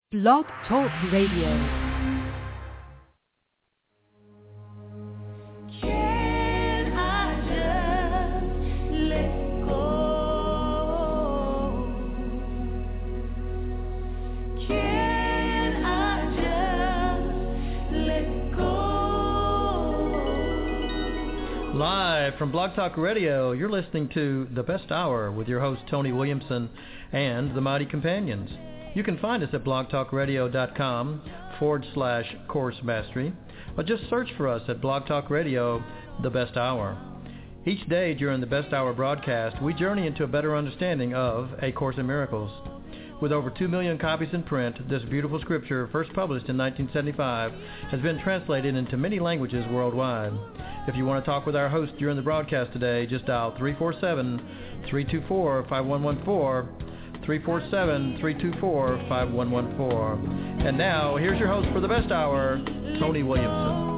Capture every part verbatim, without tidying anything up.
Blog Talk Radio. Live from Blog Talk Radio, you're listening to The Best Hour with your host Tony Williamson and the Mighty Companions. You can find us at blogtalkradio.com forward slash course mastery, or just search for us at Blog Talk Radio, The Best Hour. Each day during the Best Hour broadcast, we journey into a better understanding of A Course in Miracles. With over two million copies in print, this beautiful scripture, first published in nineteen seventy-five, has been translated into many languages worldwide. If you want to talk with our host during the broadcast today, just dial three four seven, three two four, five one one four, three four seven, three two four, five one one four. And now, here's your host for the Best Hour, Tony Williamson.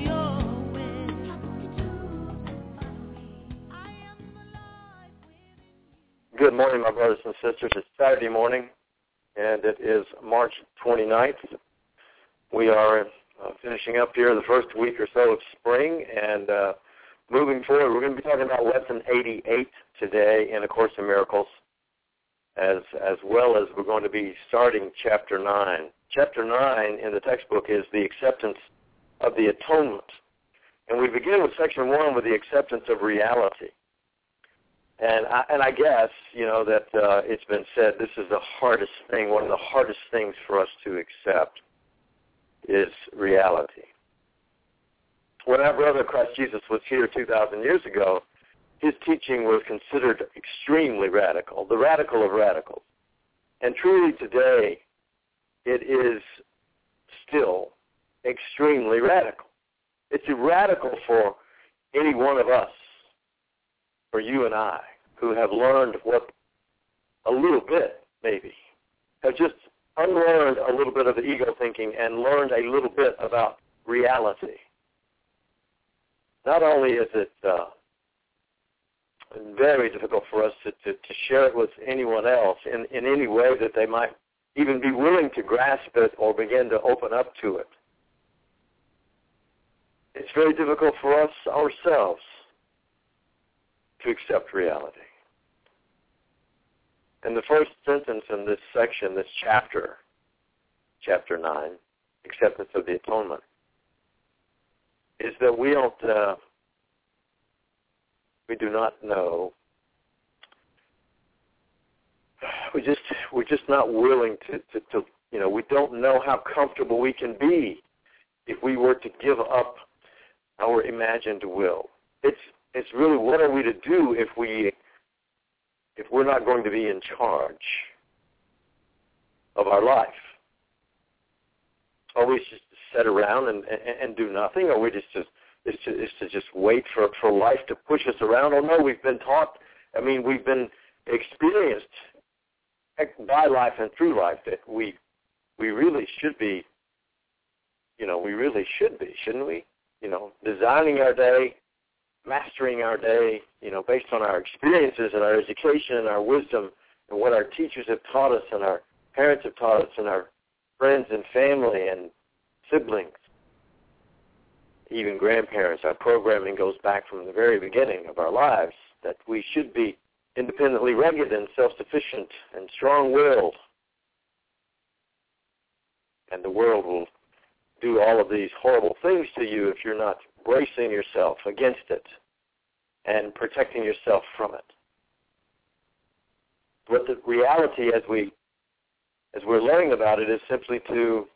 Good morning, my brothers and sisters. It's Saturday morning, and it is March twenty-ninth. We are uh, finishing up here the first week or so of spring, and uh, moving forward, we're going to be talking about Lesson eighty-eight today in A Course in Miracles, as, as well as we're going to be starting Chapter nine. Chapter nine in the textbook is the acceptance of the atonement. And we begin with Section one with the acceptance of reality. And I, and I guess, you know, that uh, it's been said this is the hardest thing, one of the hardest things for us to accept is reality. When our brother Christ Jesus was here two thousand years ago, his teaching was considered extremely radical, the radical of radicals. And truly today, it is still extremely radical. It's radical for any one of us, for you and I, who have learned what a little bit, maybe, have just unlearned a little bit of the ego thinking and learned a little bit about reality. Not only is it uh, very difficult for us to, to, to share it with anyone else in, in any way that they might even be willing to grasp it or begin to open up to it. It's very difficult for us ourselves to accept reality. And the first sentence in this section, this chapter, chapter nine, acceptance of the atonement, is that we don't, uh, we do not know. We just, we're just not willing to, to, to, you know, we don't know how comfortable we can be if we were to give up our imagined will. It's It's really, what are we to do if we, if we're not going to be in charge of our life? Are we just to sit around and, and, and do nothing? Or are we just to, is to, is to just wait for, for life to push us around? Oh, no, we've been taught, I mean, we've been experienced by life and through life that we, we really should be, you know, we really should be, shouldn't we? You know, designing our day, mastering our day, you know, based on our experiences and our education and our wisdom and what our teachers have taught us and our parents have taught us and our friends and family and siblings, even grandparents. Our programming goes back from the very beginning of our lives that we should be independently rugged and self-sufficient and strong-willed. And the world will do all of these horrible things to you if you're not bracing yourself against it and protecting yourself from it. But the reality, as we as we're learning about it, is simply to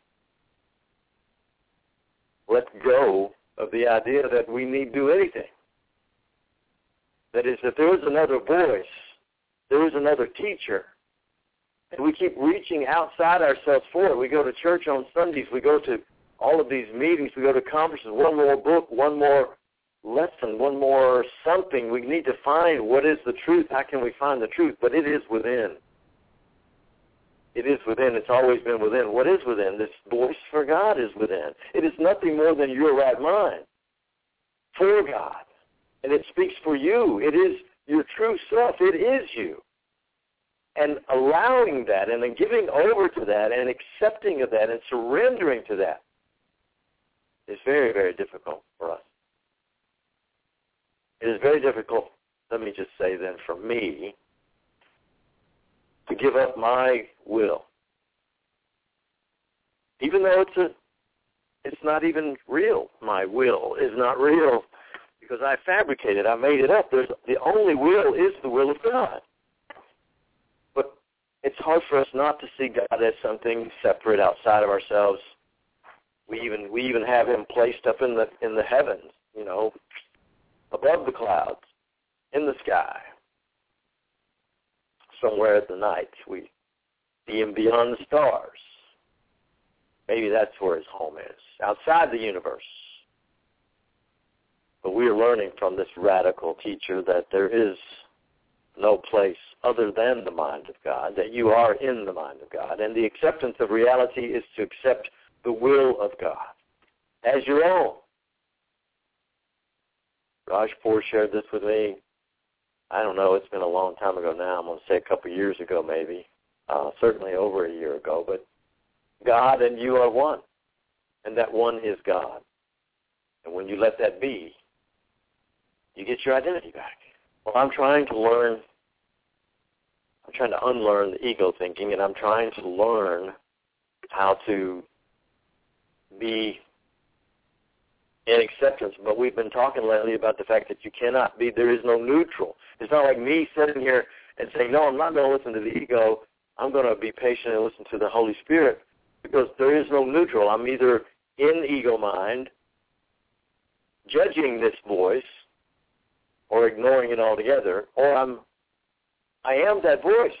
let go of the idea that we need do anything. That is, that there is another voice, there is another teacher, and we keep reaching outside ourselves for it. We go to church on Sundays, we go to all of these meetings, we go to conferences, one more book, one more lesson, one more something. We need to find what is the truth. How can we find the truth? But it is within. It is within. It's always been within. What is within? This voice for God is within. It is nothing more than your right mind for God. And it speaks for you. It is your true self. It is you. and allowing that and then giving over to that and accepting of that and surrendering to that is very, very difficult for us. It is very difficult, let me just say then, for me to give up my will. Even though it's a, it's not even real. My will is not real because I fabricated, I made it up. There's, the only will is the will of God. But it's hard for us not to see God as something separate outside of ourselves. We even we even have him placed up in the in the heavens, you know, above the clouds, in the sky. Somewhere at the night, we see him beyond the stars. Maybe that's where his home is, outside the universe. But we are learning from this radical teacher that there is no place other than the mind of God, that you are in the mind of God. And the acceptance of reality is to accept the will of God as your own. Rajpour shared this with me. I don't know, it's been a long time ago now. I'm going to say a couple of years ago maybe, uh, certainly over a year ago. But God and you are one, and that one is God. And when you let that be, you get your identity back. Well, I'm trying to learn, I'm trying to unlearn the ego thinking, and I'm trying to learn how to be in acceptance. But we've been talking lately about the fact that you cannot be, there is no neutral. It's not like me sitting here and saying, no, I'm not going to listen to the ego. I'm going to be patient and listen to the Holy Spirit, because there is no neutral. I'm either in ego mind, judging this voice, or ignoring it altogether, or I'm, I am that voice.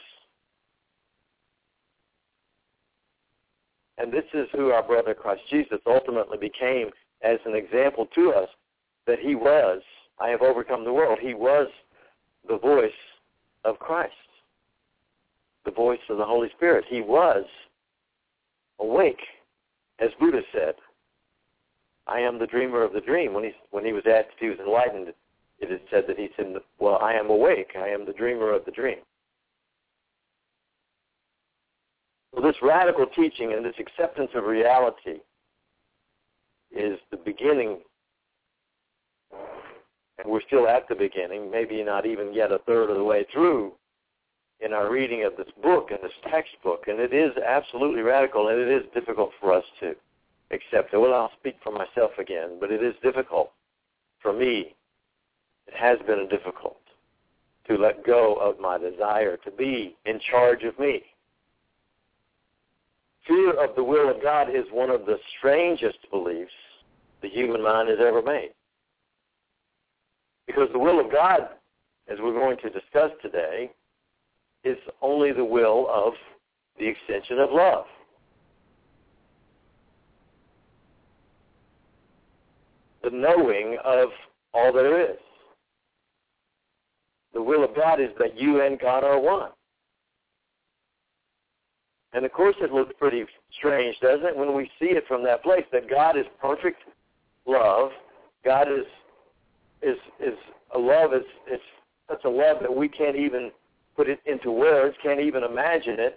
And this is who our brother Christ Jesus ultimately became as an example to us, that he was, I have overcome the world. He was the voice of Christ, the voice of the Holy Spirit. He was awake, as Buddha said. I am the dreamer of the dream. When he, when he was asked if he was enlightened, it is said that he said, well, I am awake. I am the dreamer of the dream. Well, this radical teaching and this acceptance of reality is the beginning, and we're still at the beginning, maybe not even yet a third of the way through in our reading of this book and this textbook, and it is absolutely radical, and it is difficult for us to accept it. Well, I'll speak for myself again, but it is difficult for me. It has been difficult to let go of my desire to be in charge of me. Fear of the will of God is one of the strangest beliefs the human mind has ever made. Because the will of God, as we're going to discuss today, is only the will of the extension of love. The knowing of all there is. The will of God is that you and God are one. And of course it looks pretty strange, doesn't it, when we see it from that place, that God is perfect love. God is is is a love, it's, it's such a love that we can't even put it into words, can't even imagine it.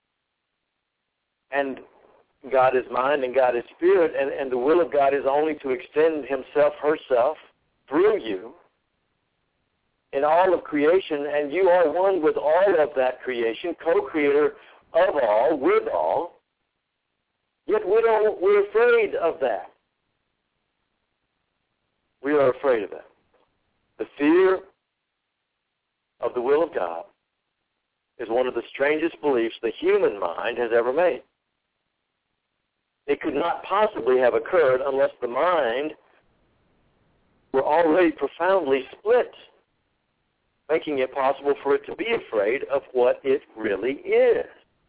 And God is mind and God is spirit, and, and the will of God is only to extend himself, herself, through you in all of creation, and you are one with all of that creation, co-creator of all, with all, yet we don't, we're afraid of that. We are afraid of that. The fear of the will of God is one of the strangest beliefs the human mind has ever made. It could not possibly have occurred unless the mind were already profoundly split, making it possible for it to be afraid of what it really is.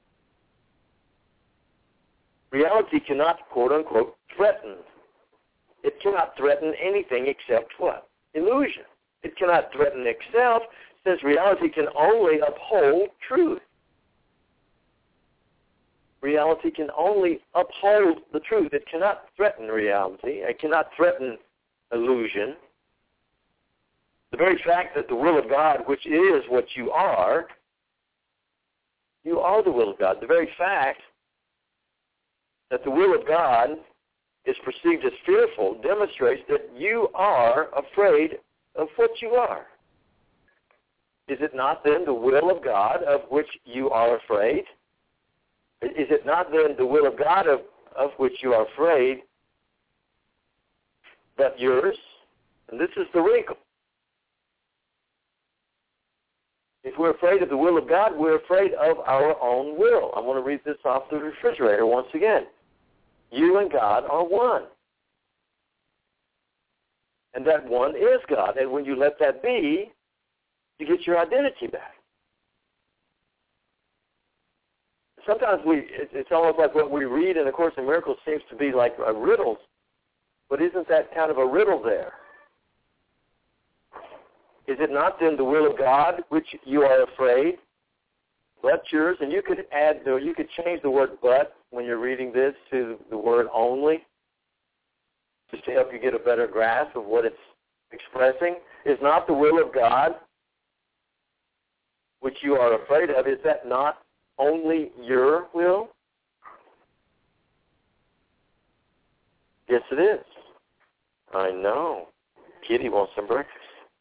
Reality cannot, quote-unquote, threaten. It cannot threaten anything except what? Illusion. It cannot threaten itself, since reality can only uphold truth. Reality can only uphold the truth. It cannot threaten reality. It cannot threaten illusion. The very fact that the will of God, which is what you are, You are the will of God. The very fact that the will of God is perceived as fearful demonstrates that you are afraid of what you are. Is it not then the will of God of which you are afraid? Is it not then the will of God of, of which you are afraid, but yours? And this is the wrinkle. If we're afraid of the will of God, we're afraid of our own will. I want to read this off the refrigerator once again. You and God are one. And that one is God. And when you let that be, you get your identity back. Sometimes we, it's almost like what we read in the Course in Miracles seems to be like a riddle, but isn't that kind of a riddle there? Is it not then the will of God which you are afraid, but yours? And you could add, you could change the word "but" when you're reading this to the word "only," just to help you get a better grasp of what it's expressing. Is not the will of God which you are afraid of, is that not only your will? Yes, it is. I know. Kitty wants some breakfast.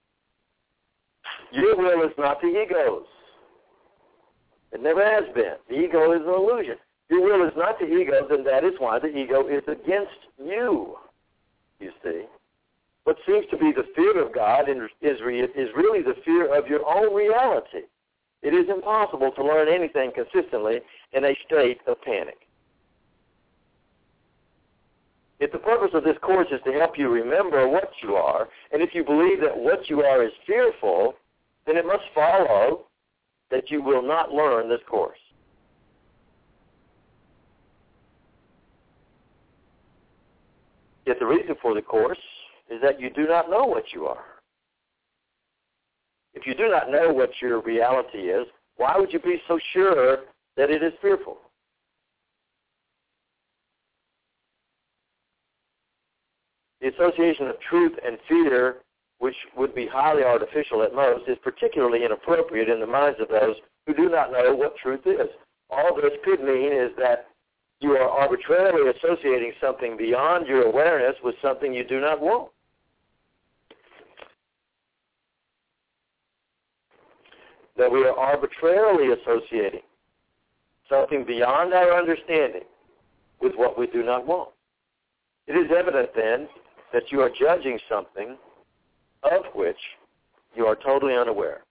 Your will is not the ego's. It never has been. The ego is an illusion. Your will is not the ego's, and that is why the ego is against you, you see. What seems to be the fear of God is really the fear of your own reality. It is impossible to learn anything consistently in a state of panic. If the purpose of this course is to help you remember what you are, and if you believe that what you are is fearful, then it must follow that you will not learn this course. Yet the reason for the course is that you do not know what you are. If you do not know what your reality is, why would you be so sure that it is fearful? The association of truth and fear, which would be highly artificial at most, is particularly inappropriate in the minds of those who do not know what truth is. All this could mean is that you are arbitrarily associating something beyond your awareness with something you do not want. That we are arbitrarily associating something beyond our understanding with what we do not want. It is evident then that you are judging something of which you are totally unaware.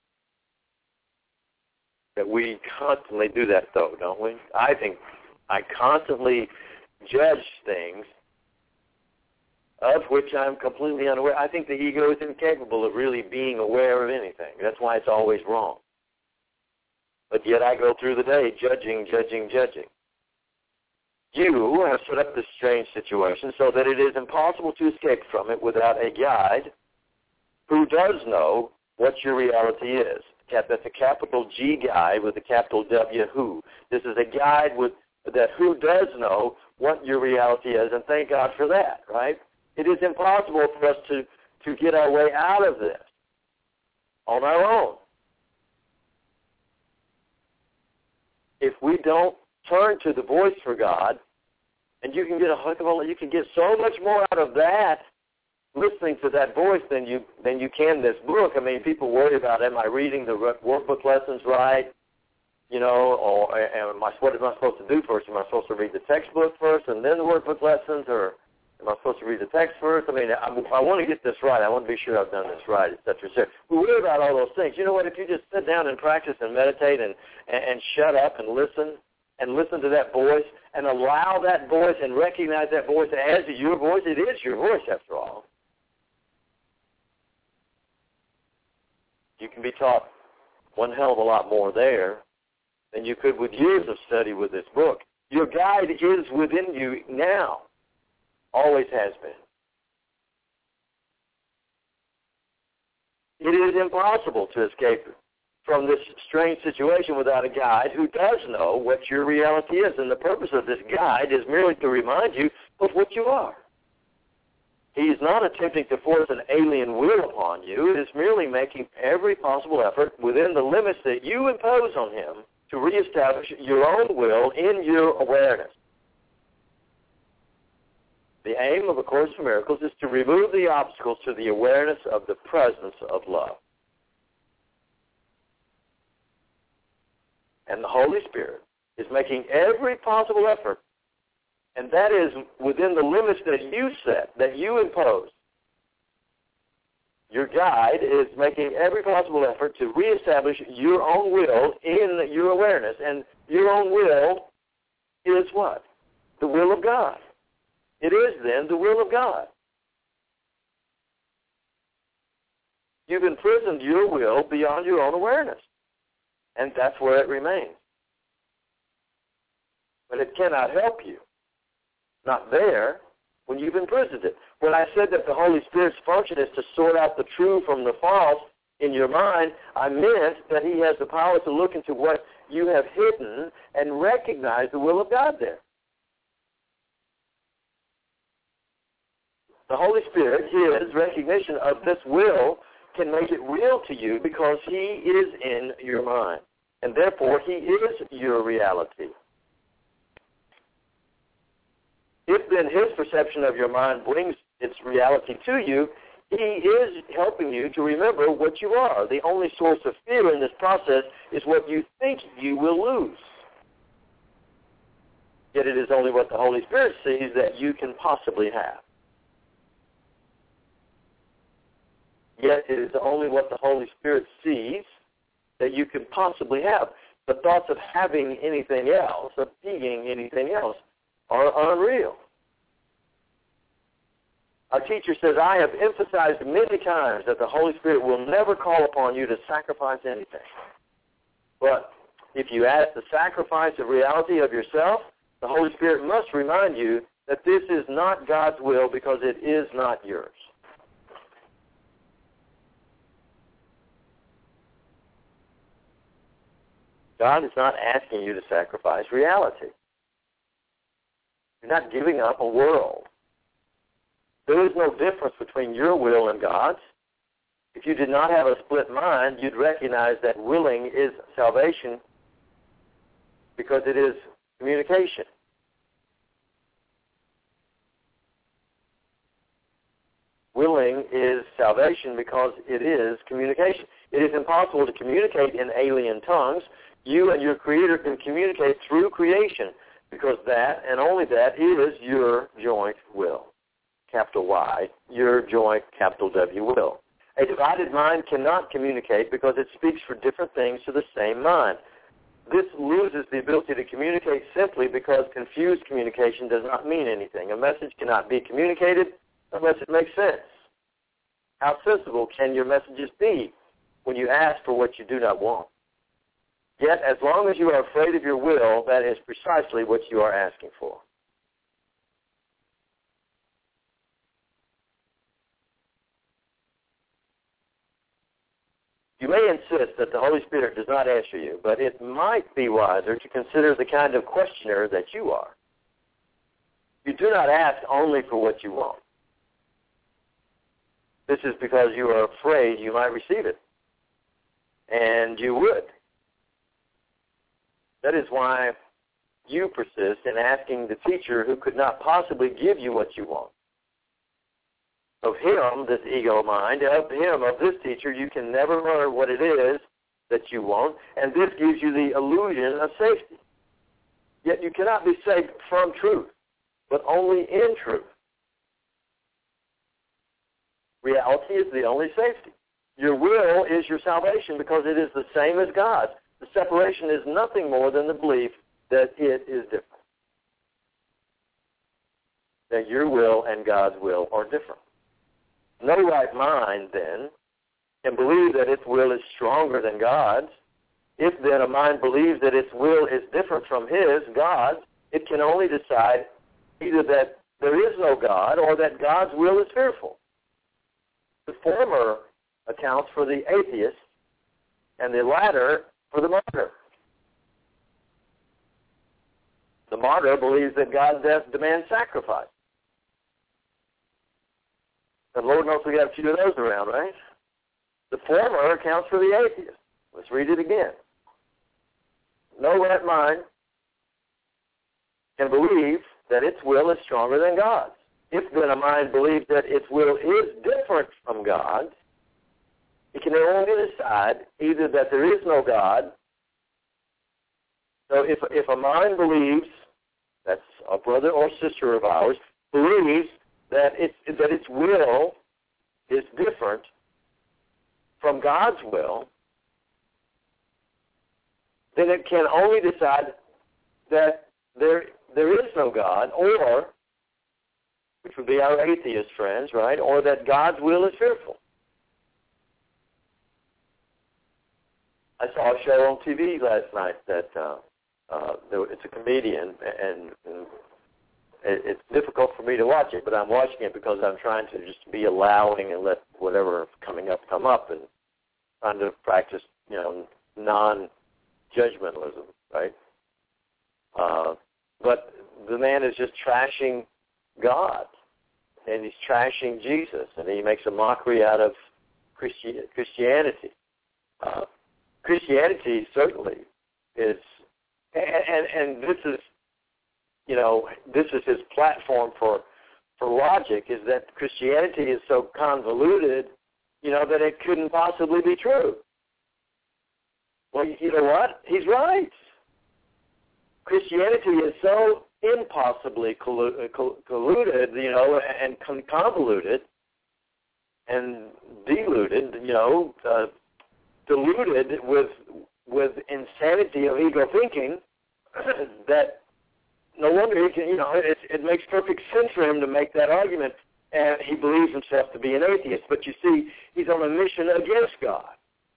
That we constantly do that, though, don't we? I think I constantly judge things of which I'm completely unaware. I think the ego is incapable of really being aware of anything. That's why it's always wrong. But yet I go through the day judging, judging, judging. You have set up this strange situation so that it is impossible to escape from it without a guide who does know what your reality is. That's a capital G guide with a capital W who. This is a guide with that who does know what your reality is, and thank God for that, right? It is impossible for us to, to get our way out of this on our own. If we don't turn to the voice for God, and you can get a heck of a, you can get so much more out of that listening to that voice than you than you can this book. I mean, people worry about, am I reading the workbook lessons right? You know, or am I, what am I supposed to do first? Am I supposed to read the textbook first and then the workbook lessons, or am I supposed to read the text first? I mean, I, I want to get this right. I want to be sure I've done this right, et cetera, et cetera. We worry about all those things. You know what? If you just sit down and practice and meditate and, and, and shut up and listen and listen to that voice and allow that voice and recognize that voice as your voice, it is your voice after all. You can be taught one hell of a lot more there than you could with years of study with this book. Your guide is within you now. Always has been. It is impossible to escape from this strange situation without a guide who does know what your reality is. And the purpose of this guide is merely to remind you of what you are. He is not attempting to force an alien will upon you. It is merely making every possible effort within the limits that you impose on him to reestablish your own will in your awareness. The aim of A Course in Miracles is to remove the obstacles to the awareness of the presence of love. And the Holy Spirit is making every possible effort, and that is within the limits that you set, that you impose. Your guide is making every possible effort to reestablish your own will in your awareness. And your own will is what? The will of God. It is, then, the will of God. You've imprisoned your will beyond your own awareness, and that's where it remains. But it cannot help you. Not there when you've imprisoned it. When I said that the Holy Spirit's function is to sort out the true from the false in your mind, I meant that he has the power to look into what you have hidden and recognize the will of God there. The Holy Spirit, his recognition of this will, can make it real to you because he is in your mind. And therefore, he is your reality. If then his perception of your mind brings its reality to you, he is helping you to remember what you are. The only source of fear in this process is what you think you will lose. Yet it is only what the Holy Spirit sees that you can possibly have. Yet it is only what the Holy Spirit sees that you can possibly have. The thoughts of having anything else, of being anything else, are unreal. Our teacher says, I have emphasized many times that the Holy Spirit will never call upon you to sacrifice anything. But if you ask the sacrifice of reality of yourself, the Holy Spirit must remind you that this is not God's will because it is not yours. God is not asking you to sacrifice reality. You're not giving up a world. There is no difference between your will and God's. If you did not have a split mind, you'd recognize that willing is salvation because it is communication. Willing is salvation because it is communication. It is impossible to communicate in alien tongues. You and your Creator can communicate through creation because that, and only that, is your joint will, capital Y, your joint, capital W, will. A divided mind cannot communicate because it speaks for different things to the same mind. This loses the ability to communicate simply because confused communication does not mean anything. A message cannot be communicated unless it makes sense. How sensible can your messages be when you ask for what you do not want? Yet, as long as you are afraid of your will, that is precisely what you are asking for. You may insist that the Holy Spirit does not answer you, but it might be wiser to consider the kind of questioner that you are. You do not ask only for what you want. This is because you are afraid you might receive it. And you would. That is why you persist in asking the teacher who could not possibly give you what you want. Of him, this ego mind, of him, of this teacher, you can never learn what it is that you want, and this gives you the illusion of safety. Yet you cannot be safe from truth, but only in truth. Reality is the only safety. Your will is your salvation because it is the same as God's. The separation is nothing more than the belief that it is different. That your will and God's will are different. No right mind, then, can believe that its will is stronger than God's. If, then, a mind believes that its will is different from his, God's, it can only decide either that there is no God or that God's will is fearful. The former accounts for the atheist, and the latter for the martyr. The martyr believes that God's death demands sacrifice. And Lord knows we got a few of those around, right? The former accounts for the atheist. Let's read it again. no right mind can believe that its will is stronger than God's. If then a mind believes that its will is different from God's, it can only decide either that there is no God. So if if a mind believes, that's a brother or sister of ours, believes that it that its will is different from God's will, then it can only decide that there there is no God, or, which would be our atheist friends, right, or that God's will is fearful. I saw a show on T V last night that uh, uh, it's a comedian, and, and it's difficult for me to watch it, but I'm watching it because I'm trying to just be allowing and let whatever coming up come up, and trying to practice, you know, non-judgmentalism, right? Uh, but the man is just trashing God, and he's trashing Jesus, and he makes a mockery out of Christi- Christianity. Uh, Christianity certainly is, and, and, and this is, you know, this is his platform for for logic, is that Christianity is so convoluted, you know, that it couldn't possibly be true. Well, you know what? He's right. Christianity is so impossibly colluded, you know, and convoluted and diluted, you know, uh, diluted with with insanity of ego thinking that no wonder he can, you know, it, it makes perfect sense for him to make that argument, and he believes himself to be an atheist. But you see, he's on a mission against God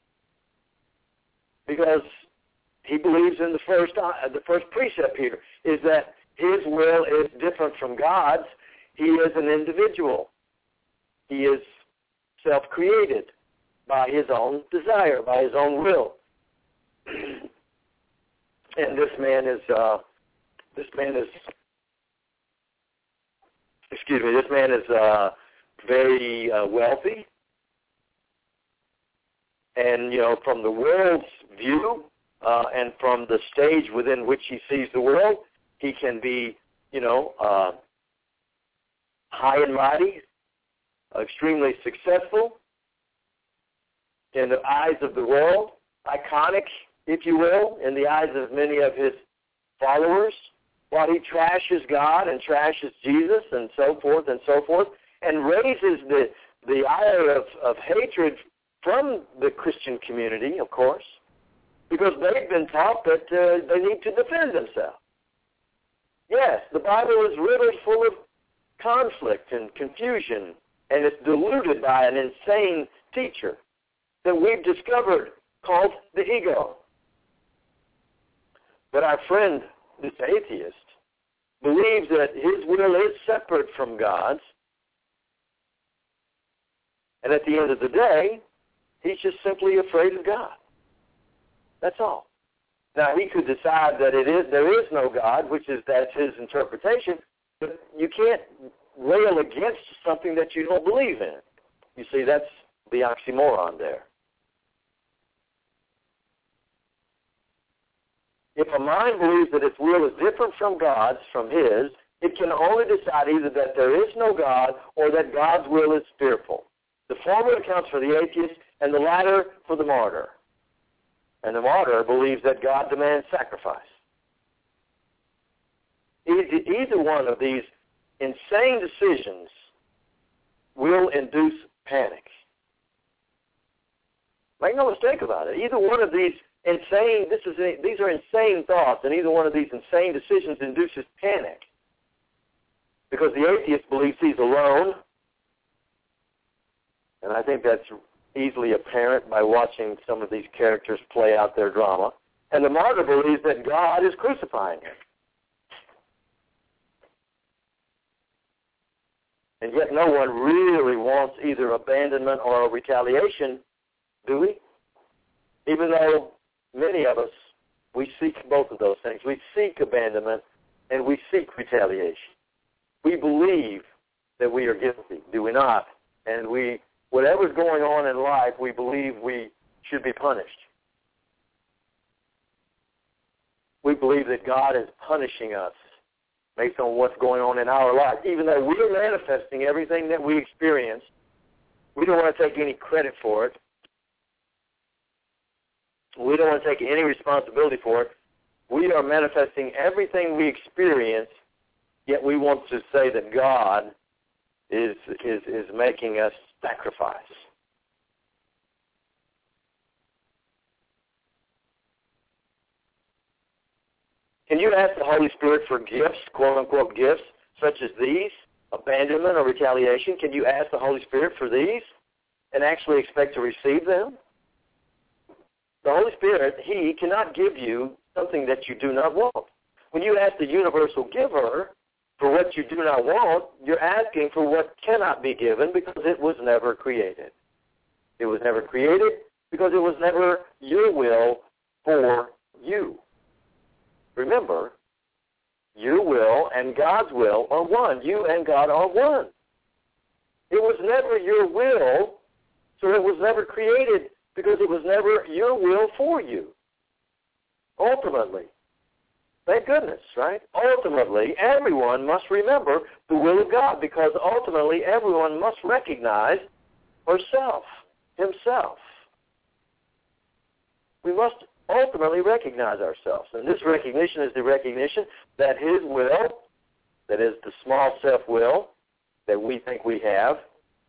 because he believes in the first uh, the first precept here is that his will is different from God's. He is an individual. He is self-created by his own desire, by his own will. And this man is, uh, this man is, excuse me, this man is uh, very uh, wealthy. And, you know, from the world's view uh, and from the stage within which he sees the world, he can be, you know, uh, high and mighty, extremely successful in the eyes of the world, iconic, if you will, in the eyes of many of his followers, while he trashes God and trashes Jesus and so forth and so forth, and raises the, the ire of, of hatred from the Christian community, of course, because they've been taught that uh, they need to defend themselves. Yes, the Bible is riddled full of conflict and confusion, and it's diluted by an insane teacher that we've discovered called the ego. But our friend, this atheist, believes that his will is separate from God's, and at the end of the day, he's just simply afraid of God. That's all. Now, he could decide that it is there is no God, which is that's his interpretation, but you can't rail against something that you don't believe in. You see, that's the oxymoron there. If a mind believes that its will is different from God's, from his, it can only decide either that there is no God or that God's will is fearful. The former accounts for the atheist and the latter for the martyr. And the martyr believes that God demands sacrifice. Either one of these insane decisions will induce panic. Make no mistake about it. Either one of these insane, this is these are insane thoughts, and either one of these insane decisions induces panic. Because the atheist believes he's alone, and I think that's easily apparent by watching some of these characters play out their drama. And the martyr believes that God is crucifying him. And yet no one really wants either abandonment or retaliation, do we? Even though many of us, we seek both of those things. We seek abandonment and we seek retaliation. We believe that we are guilty, do we not? And we, whatever's going on in life, we believe we should be punished. we believe that God is punishing us based on what's going on in our life. Even though we're manifesting everything that we experience, we don't want to take any credit for it. We don't want to take any responsibility for it. We are manifesting everything we experience, yet we want to say that God is is, is making us sacrifice. Can you ask the Holy Spirit for gifts, quote-unquote gifts, such as these, abandonment or retaliation? Can you ask the Holy Spirit for these and actually expect to receive them? The Holy Spirit, He cannot give you something that you do not want. When you ask the universal giver for what you do not want, you're asking for what cannot be given because it was never created. It was never created because it was never your will for you. Remember, your will and God's will are one. You and God are one. It was never your will, so it was never created because it was never your will for you. Ultimately, thank goodness, right? Ultimately, everyone must remember the will of God because ultimately everyone must recognize herself, himself. We must ultimately recognize ourselves. And this recognition is the recognition that His will, that is the small self-will that we think we have,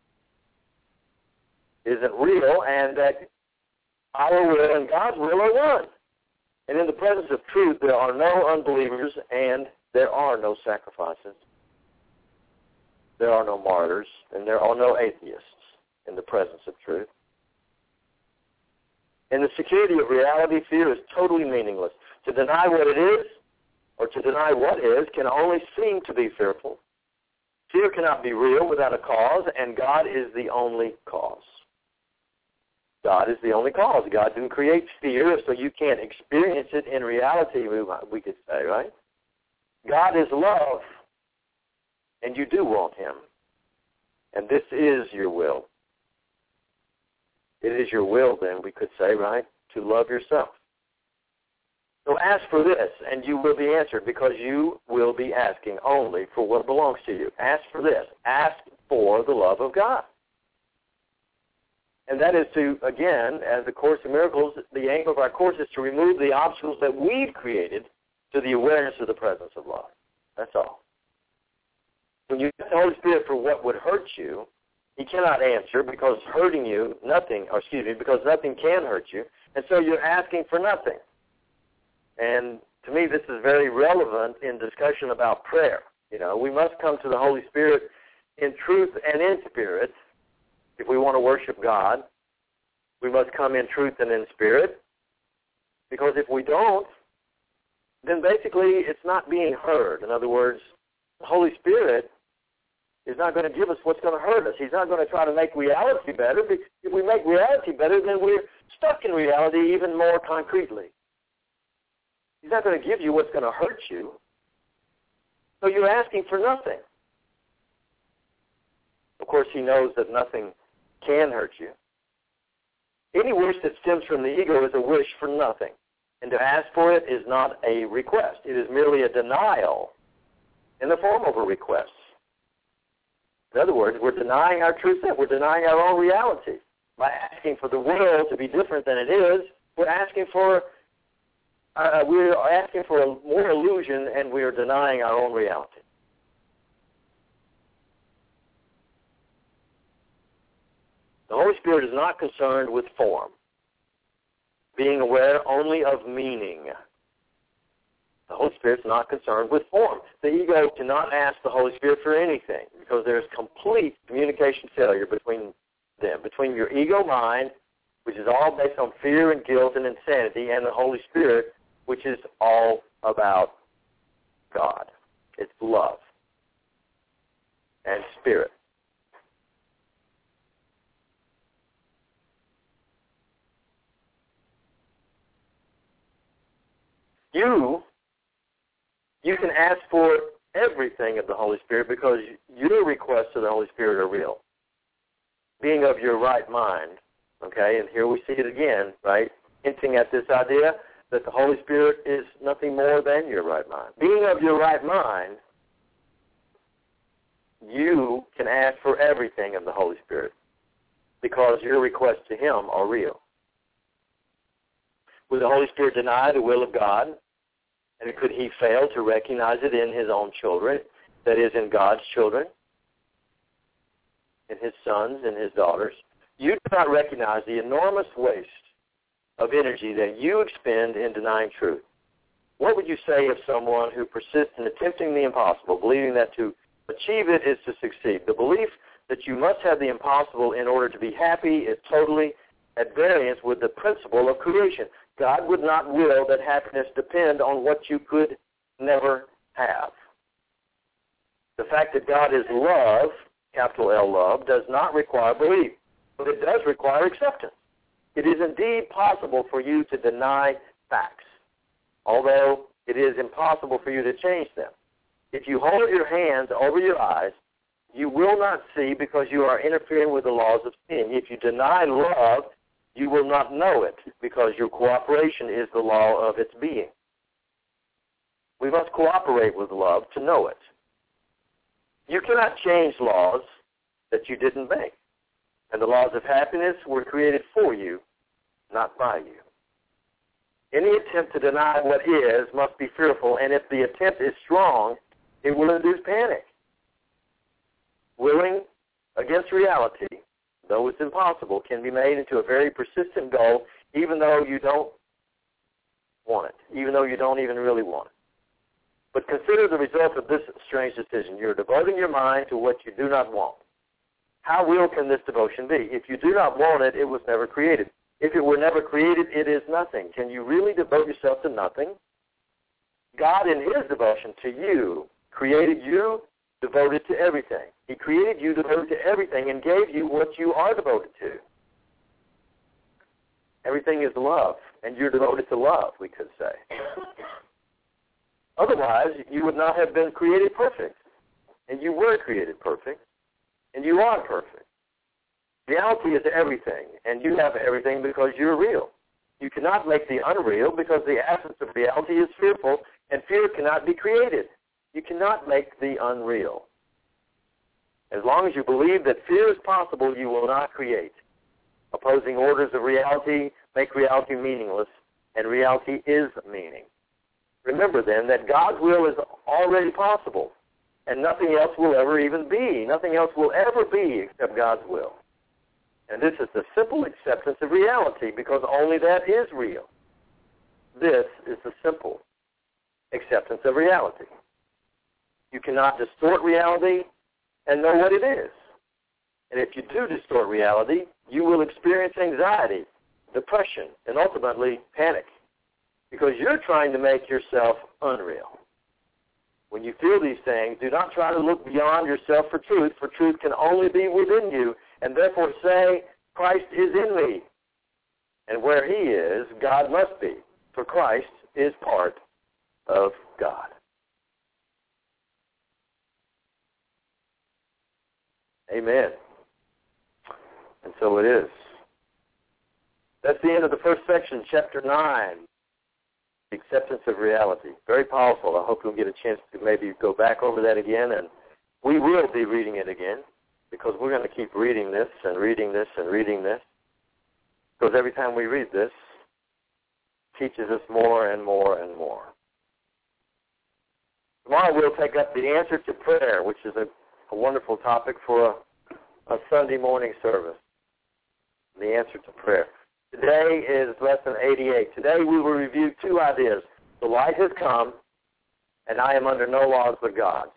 isn't real, and that our will and God's will are one. And in the presence of truth, there are no unbelievers and there are no sacrifices. There are no martyrs and there are no atheists in the presence of truth. In the security of reality, fear is totally meaningless. To deny what it is or to deny what is can only seem to be fearful. Fear cannot be real without a cause, and God is the only cause. God is the only cause. God didn't create fear, so you can't experience it in reality, we could say, right? God is love, and you do want Him. And this is your will. It is your will, then, we could say, right, to love yourself. So ask for this, and you will be answered, because you will be asking only for what belongs to you. Ask for this. Ask for the love of God. And that is to, again, as the Course in Miracles, the aim of our course is to remove the obstacles that we've created to the awareness of the presence of love. That's all. When you ask the Holy Spirit for what would hurt you, He cannot answer because hurting you, nothing, or excuse me, because nothing can hurt you, and so you're asking for nothing. And to me, this is very relevant in discussion about prayer. You know, we must come to the Holy Spirit in truth and in spirit. If we want to worship God, we must come in truth and in spirit, because if we don't, then basically it's not being heard. In other words, the Holy Spirit is not going to give us what's going to hurt us. He's not going to try to make reality better. If we make reality better, then we're stuck in reality even more concretely. He's not going to give you what's going to hurt you. So you're asking for nothing. Of course, He knows that nothing can hurt you. Any wish that stems from the ego is a wish for nothing. And to ask for it is not a request. It is merely a denial in the form of a request. In other words, we're denying our true self. We're denying our own reality. By asking for the world to be different than it is, we're asking for uh, we're asking for a more illusion, and we are denying our own reality. The Holy Spirit is not concerned with form, being aware only of meaning. The Holy Spirit's not concerned with form. The ego cannot ask the Holy Spirit for anything because there's complete communication failure between them, between your ego mind, which is all based on fear and guilt and insanity, and the Holy Spirit, which is all about God. It's love and spirit. You, you can ask for everything of the Holy Spirit because your requests to the Holy Spirit are real. Being of your right mind, okay, and here we see it again, right, hinting at this idea that the Holy Spirit is nothing more than your right mind. Being of your right mind, you can ask for everything of the Holy Spirit because your requests to him are real. Would the Holy Spirit deny the will of God? And could he fail to recognize it in his own children, that is, in God's children, in his sons and his daughters? You do not recognize the enormous waste of energy that you expend in denying truth. What would you say of someone who persists in attempting the impossible, believing that to achieve it is to succeed? The belief that you must have the impossible in order to be happy is totally at variance with the principle of creation. God would not will that happiness depend on what you could never have. The fact that God is love, capital L love, does not require belief, but it does require acceptance. It is indeed possible for you to deny facts, although it is impossible for you to change them. If you hold your hands over your eyes, you will not see because you are interfering with the laws of sin. If you deny love, you will not know it because your cooperation is the law of its being. We must cooperate with love to know it. You cannot change laws that you didn't make. And the laws of happiness were created for you, not by you. Any attempt to deny what is must be fearful, and if the attempt is strong, it will induce panic. Willing against reality, though it's impossible, can be made into a very persistent goal, even though you don't want it, even though you don't even really want it. But consider the result of this strange decision. You're devoting your mind to what you do not want. How real can this devotion be? If you do not want it, it was never created. If it were never created, it is nothing. Can you really devote yourself to nothing? God, in his devotion to you, created you devoted to everything. He created you devoted to everything and gave you what you are devoted to. Everything is love, and you're devoted to love, we could say. Otherwise, you would not have been created perfect. And you were created perfect. And you are perfect. Reality is everything, and you have everything because you're real. You cannot make the unreal because the absence of reality is fearful, and fear cannot be created. You cannot make the unreal. As long as you believe that fear is possible, you will not create. Opposing orders of reality make reality meaningless, and reality is meaning. Remember, then, that God's will is already possible, and nothing else will ever even be. Nothing else will ever be except God's will. And this is the simple acceptance of reality, because only that is real. This is the simple acceptance of reality. You cannot distort reality and know what it is. And if you do distort reality, you will experience anxiety, depression, and ultimately panic, because you're trying to make yourself unreal. When you feel these things, do not try to look beyond yourself for truth, for truth can only be within you, and therefore say, Christ is in me. And where he is, God must be, for Christ is part of God. Amen. And so it is. That's the end of the first section, chapter nine, the acceptance of reality. Very powerful. I hope you'll get a chance to maybe go back over that again, and we will be reading it again, because we're going to keep reading this and reading this and reading this, because every time we read this, it teaches us more and more and more. Tomorrow we'll take up the answer to prayer, which is a, a wonderful topic for a, a Sunday morning service, the answer to prayer. Today is lesson eighty-eight. Today we will review two ideas. The light has come, and I am under no laws but God's.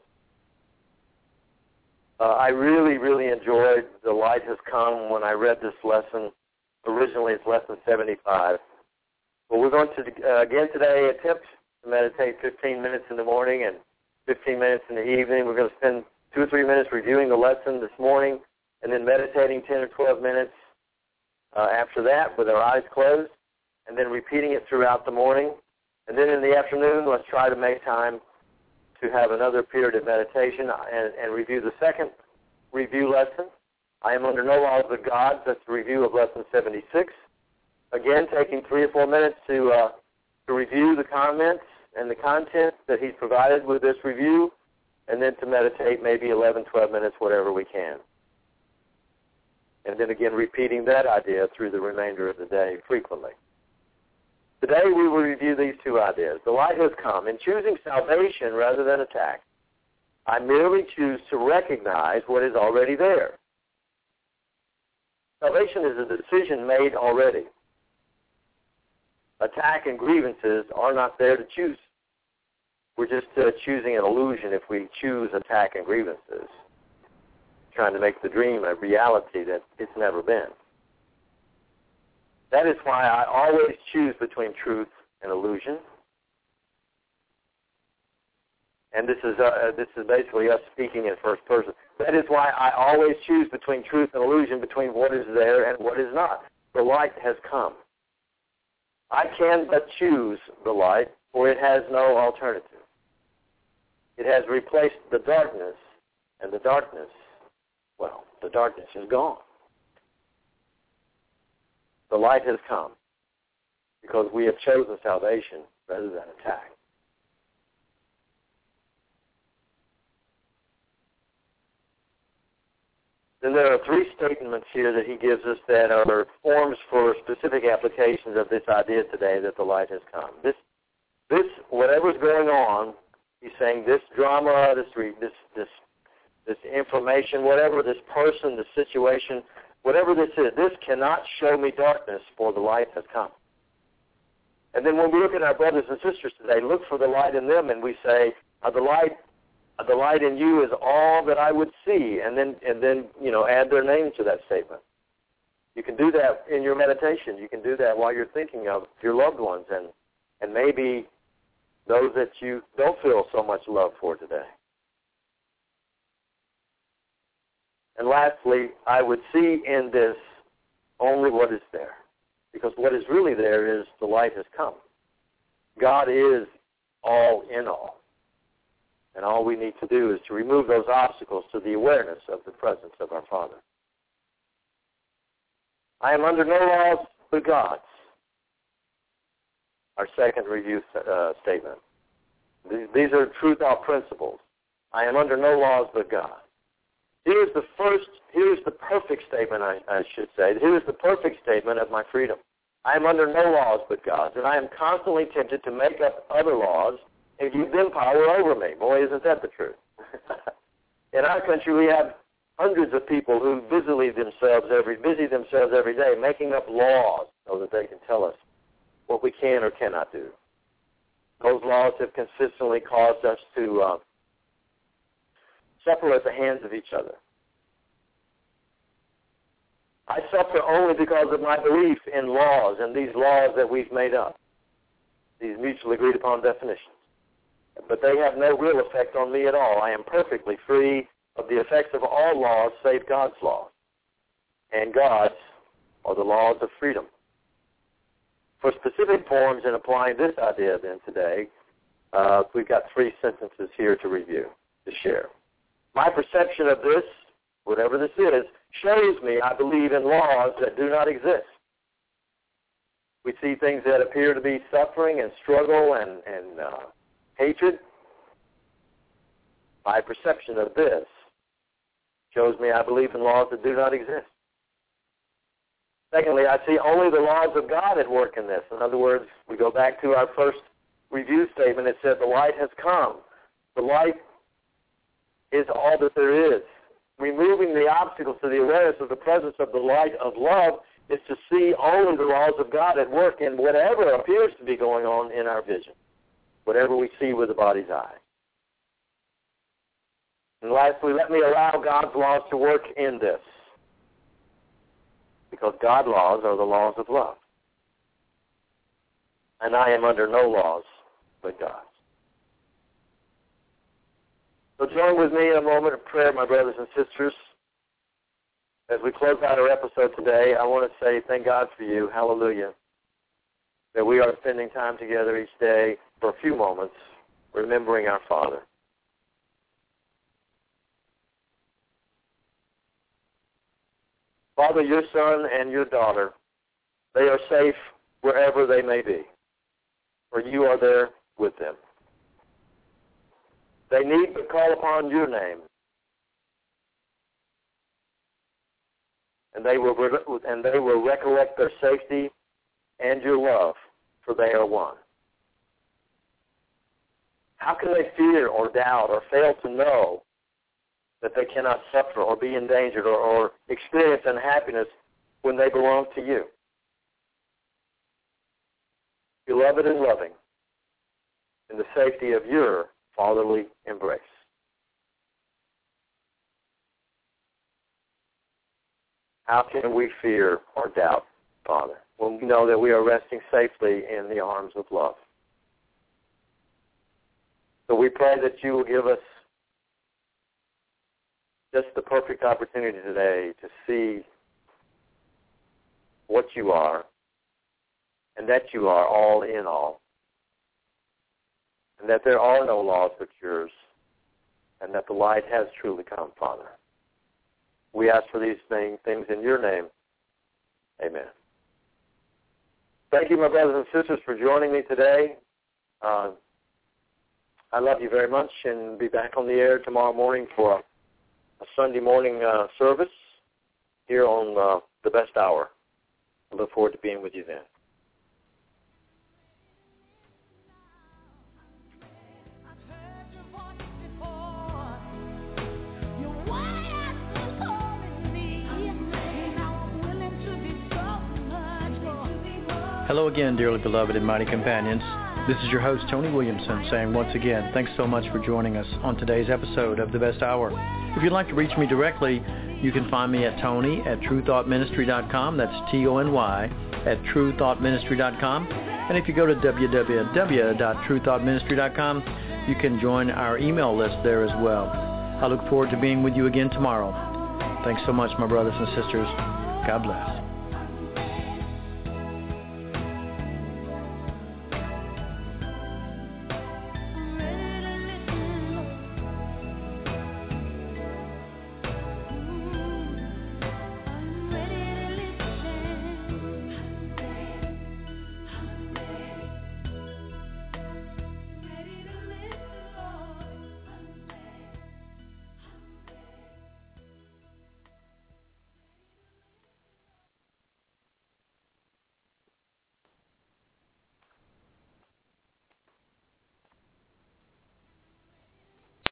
Uh, I really, really enjoyed The Light Has Come when I read this lesson. Originally it's lesson seventy-five. But we're going to, uh, again today, attempt to meditate fifteen minutes in the morning and fifteen minutes in the evening. We're going to spend two or three minutes reviewing the lesson this morning and then meditating ten or twelve minutes uh, after that with our eyes closed, and then repeating it throughout the morning. And then in the afternoon, let's try to make time to have another period of meditation and, and review the second review lesson. I am under no laws but God's. That's the review of lesson seventy-six. Again, taking three or four minutes to uh, to review the comments and the content that he's provided with this review, and then to meditate maybe eleven, twelve minutes, whatever we can. And then again, repeating that idea through the remainder of the day frequently. Today we will review these two ideas. The light has come. In choosing salvation rather than attack, I merely choose to recognize what is already there. Salvation is a decision made already. Attack and grievances are not there to choose. We're just uh, choosing an illusion if we choose attack and grievances, trying to make the dream a reality that it's never been. That is why I always choose between truth and illusion. And this is uh, this is basically us speaking in first person. That is why I always choose between truth and illusion, between what is there and what is not. The light has come. I can but choose the light, for it has no alternative. It has replaced the darkness, and the darkness, well, the darkness is gone. The light has come because we have chosen salvation rather than attack. Then there are three statements here that he gives us that are forms for specific applications of this idea today that the light has come. This, this, whatever's going on, he's saying this drama, this, this, this, this information, whatever, this person, this situation, whatever this is, this cannot show me darkness, for the light has come. And then when we look at our brothers and sisters today, look for the light in them, and we say, uh, the light, uh, the light in you is all that I would see, and then, and then, you know, add their name to that statement. You can do that in your meditation. You can do that while you're thinking of your loved ones, and, and maybe those that you don't feel so much love for today. And lastly, I would see in this only what is there, because what is really there is the light has come. God is all in all, and all we need to do is to remove those obstacles to the awareness of the presence of our Father. I am under no laws but God's. Our second review uh, statement. These are true thought principles. I am under no laws but God. Here's the first, here's the perfect statement, I, I should say. Here's the perfect statement of my freedom. I am under no laws but God's, and I am constantly tempted to make up other laws and give them power over me. Boy, isn't that the truth? In our country, we have hundreds of people who busy themselves every busy themselves every day making up laws so that they can tell us what we can or cannot do. Those laws have consistently caused us to uh, suffer at the hands of each other. I suffer only because of my belief in laws and these laws that we've made up, these mutually agreed upon definitions. But they have no real effect on me at all. I am perfectly free of the effects of all laws save God's laws. And God's are the laws of freedom. For specific forms in applying this idea then today, uh, we've got three sentences here to review, to share. My perception of this, whatever this is, shows me I believe in laws that do not exist. We see things that appear to be suffering and struggle and, and uh, hatred. My perception of this shows me I believe in laws that do not exist. Secondly, I see only the laws of God at work in this. In other words, we go back to our first review statement. It said the light has come. The light is all that there is. Removing the obstacles to the awareness of the presence of the light of love is to see only the laws of God at work in whatever appears to be going on in our vision, whatever we see with the body's eye. And lastly, let me allow God's laws to work in this, because God's laws are the laws of love. And I am under no laws but God's. So join with me in a moment of prayer, my brothers and sisters. As we close out our episode today, I want to say thank God for you, hallelujah, that we are spending time together each day for a few moments, remembering our Father. Father, your son and your daughter, they are safe wherever they may be. for you are there with them. They need but call upon your name, and they will and they will recollect their safety and your love, for they are one. How can they fear or doubt or fail to know that they cannot suffer or be endangered or, or experience unhappiness when they belong to you? Beloved and loving, in the safety of your fatherly embrace. How can we fear or doubt, Father, when we know that we are resting safely in the arms of love? So we pray that you will give us just the perfect opportunity today to see what you are, and that you are all in all, and that there are no laws but yours, and that the light has truly come, Father. We ask for these things, things in your name. Amen. Thank you, my brothers and sisters, for joining me today. Uh, I love you very much, and be back on the air tomorrow morning for a, a Sunday morning uh, service here on uh, The Best Hour. I look forward to being with you then. Hello again, dearly beloved and mighty companions. This is your host, Tony Williamson, saying once again, thanks so much for joining us on today's episode of The Best Hour. If you'd like to reach me directly, you can find me at Tony at True Thought Ministry dot com. That's T O N Y at True Thought Ministry dot com. And if you go to w w w dot true thought ministry dot com, you can join our email list there as well. I look forward to being with you again tomorrow. Thanks so much, my brothers and sisters. God bless.